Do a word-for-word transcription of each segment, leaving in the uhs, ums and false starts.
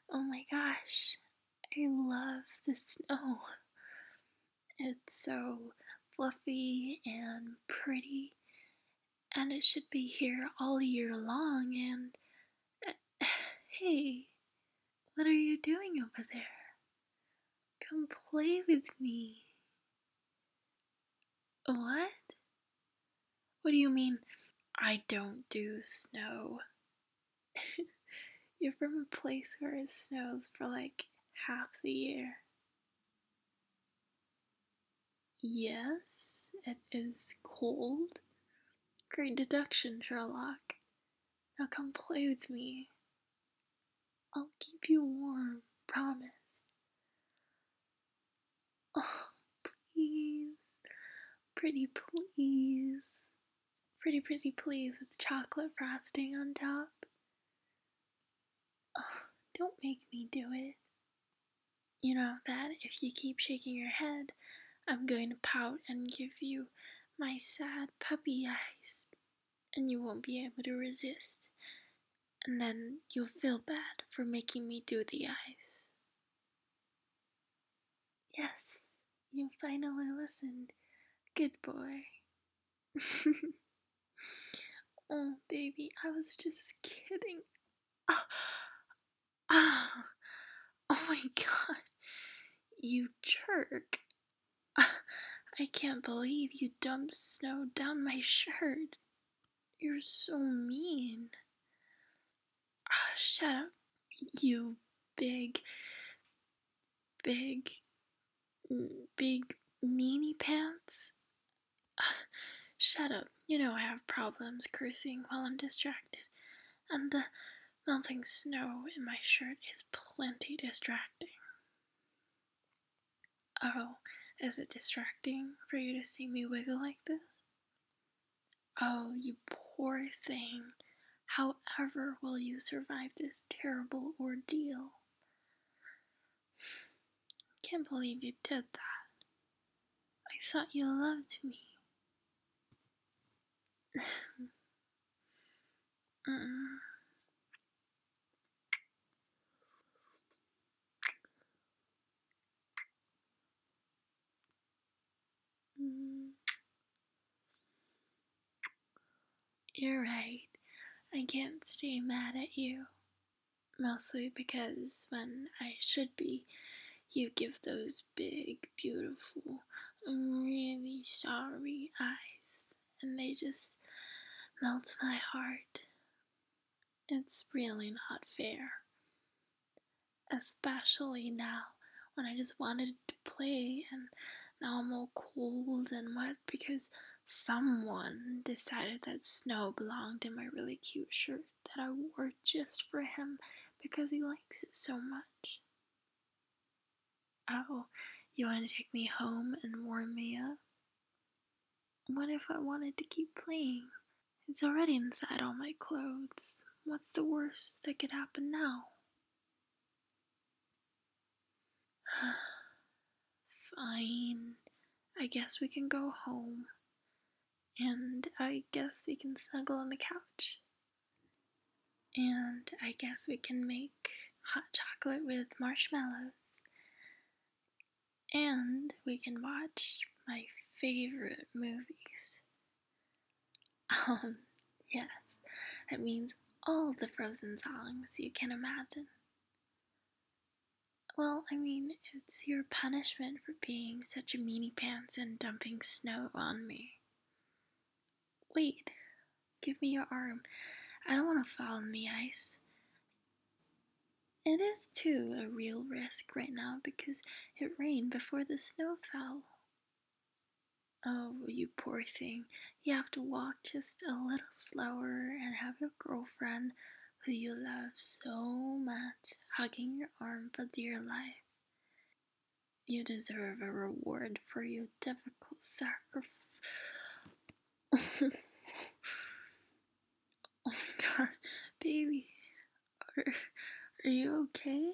Oh my gosh, I love the snow. It's so fluffy and pretty, and it should be here all year long. And uh, hey, what are you doing over there? Come play with me. What? What do you mean, I don't do snow? You're from a place where it snows for like half the year. Yes, it is cold. Great deduction, Sherlock. Now come play with me. I'll keep you warm, promise. Oh, please. Pretty please. Pretty, pretty please with chocolate frosting on top. Oh, don't make me do it. You know that if you keep shaking your head, I'm going to pout and give you my sad puppy eyes, and you won't be able to resist. And then you'll feel bad for making me do the eyes. Yes, you finally listened. Good boy. Oh, baby, I was just kidding. Oh, oh, oh my god, you jerk. I can't believe you dumped snow down my shirt. You're so mean. Oh, shut up, you big, big, big meanie pants. Shut up. You know I have problems cursing while I'm distracted, and the melting snow in my shirt is plenty distracting. Oh, is it distracting for you to see me wiggle like this? Oh, you poor thing. However will you survive this terrible ordeal? Can't believe you did that. I thought you loved me. Mm-mm. Mm. You're right. I can't stay mad at you. Mostly because when I should be, you give those big, beautiful, I'm really sorry eyes, and they just melt my heart. It's really not fair. Especially now, when I just wanted to play, and now I'm all cold and wet because someone decided that snow belonged in my really cute shirt that I wore just for him because he likes it so much. Oh, you want to take me home and warm me up? What if I wanted to keep playing? It's already inside all my clothes. What's the worst that could happen now? Fine. I guess we can go home. And I guess we can snuggle on the couch. And I guess we can make hot chocolate with marshmallows. And we can watch my favorite movies. Um, yes, that means all the Frozen songs you can imagine. Well, I mean, it's your punishment for being such a meanie pants and dumping snow on me. Wait, give me your arm. I don't want to fall in the ice. It is, too, a real risk right now because it rained before the snow fell. Oh, you poor thing. You have to walk just a little slower and have your girlfriend, who you love so much, hugging your arm for dear life. You deserve a reward for your difficult sacrifice. Oh my god, baby, are, are you okay?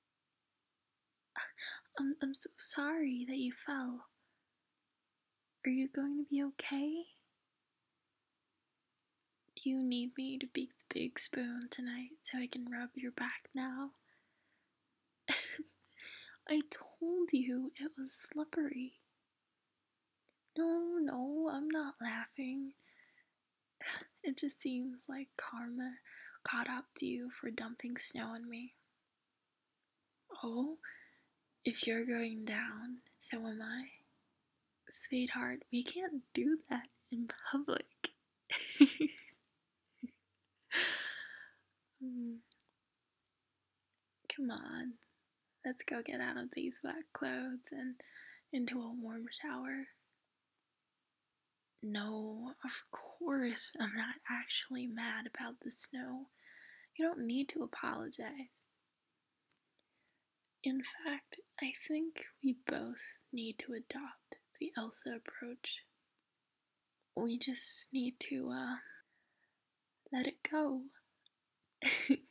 I'm, I'm so sorry that you fell. Are you going to be okay? Do you need me to beat the big spoon tonight so I can rub your back now? I told you it was slippery. No, no, I'm not laughing. It just seems like karma caught up to you for dumping snow on me. Oh, if you're going down, so am I. Sweetheart, we can't do that in public. Come on, let's go get out of these wet clothes and into a warm shower. No, of course I'm not actually mad about the snow. You don't need to apologize. In fact, I think we both need to adopt the Elsa approach. We just need to, uh, let it go.